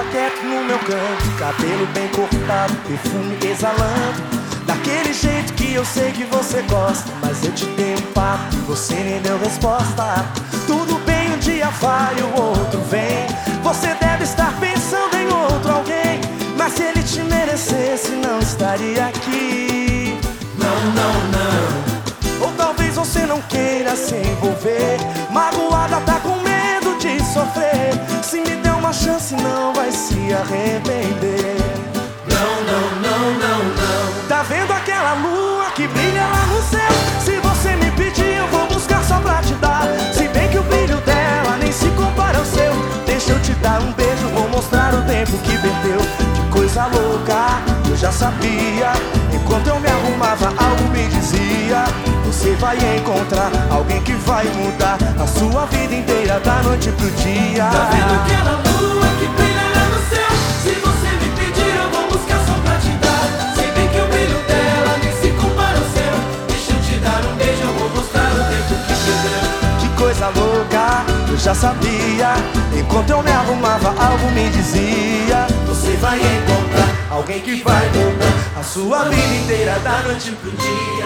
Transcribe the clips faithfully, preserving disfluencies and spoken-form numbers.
tava quieto no meu canto, cabelo bem cortado, perfume exalando, daquele jeito que eu sei que você gosta. Mas eu te dei um papo e você nem deu resposta. Tudo bem, um dia vai, o outro vem. Você deve estar pensando em outro alguém, mas se ele te merecesse não estaria aqui. Não, não, não. Ou talvez você não queira se envolver, magoada, tá com medo de sofrer. Se me der uma chance não vai se arrepender. Não, não, não, não, não. Tá vendo aquela lua que brilha lá no céu? Se você me pedir eu vou buscar só pra te dar. Se bem que o brilho dela nem se compara ao seu. Deixa eu te dar um beijo, vou mostrar o tempo que perdeu. Que coisa louca, eu já sabia. Enquanto eu me arrumava algo me dizia: você vai encontrar alguém que vai mudar a sua vida inteira da noite pro dia. Tá vendo aquela lua que brilha lá no céu? Se você me pedir eu vou buscar só pra te dar. Se bem que o brilho dela nem se compara ao seu. Deixa eu te dar um beijo, eu vou mostrar o tempo que perdeu. Que coisa louca, eu já sabia. Enquanto eu me arrumava algo me dizia: você vai encontrar alguém que vai mudar a sua vida inteira da noite pro dia.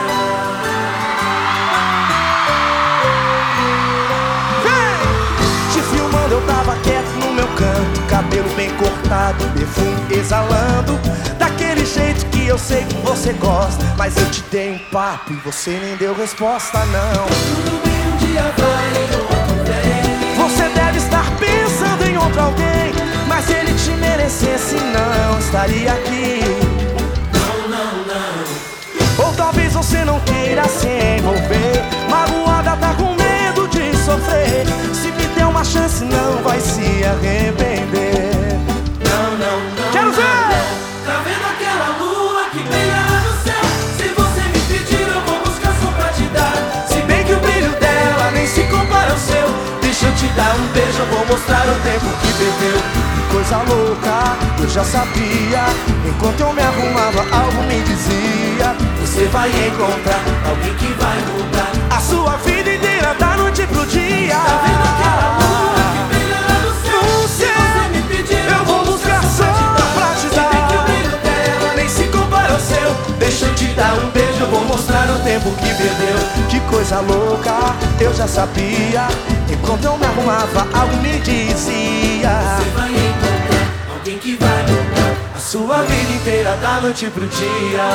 Eu tava quieto no meu canto, cabelo bem cortado, perfume exalando, daquele jeito que eu sei que você gosta. Mas eu te dei um papo e você nem deu resposta, não. Tudo bem, um dia vai, outro vem. Você deve estar pensando em outro alguém, mas se ele te merecesse não estaria aqui. Não, não, não. Ou talvez você não queira se envolver, magoada, tá com medo de sofrer. Se me der uma chance não vai se arrepender. Não, não, não. Quero ver! Não. Tá vendo aquela lua que brilha lá no céu? Se você me pedir eu vou buscar só pra te dar. Se bem que o brilho dela nem se compara ao seu. Deixa eu te dar um beijo, eu vou mostrar o tempo que perdeu. Que coisa louca, eu já sabia. Enquanto eu me arrumava algo me dizia: você vai encontrar alguém que vai mudar a sua vida inteira da noite pro dia. Tá vendo aquela lua que brilha lá no céu? No Se céu, você me pedir eu vou buscar só pra te dar. Se bem que o brilho dela nem se compara ao seu. Deixa eu te dar um beijo, eu vou mostrar o tempo que perdeu. Que coisa louca, eu já sabia. Enquanto eu me arrumava algo me dizia: você vai encontrar alguém que vai mudar a sua vida inteira da noite pro dia.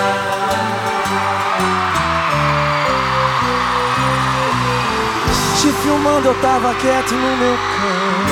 Te filmando eu tava quieto no meu canto.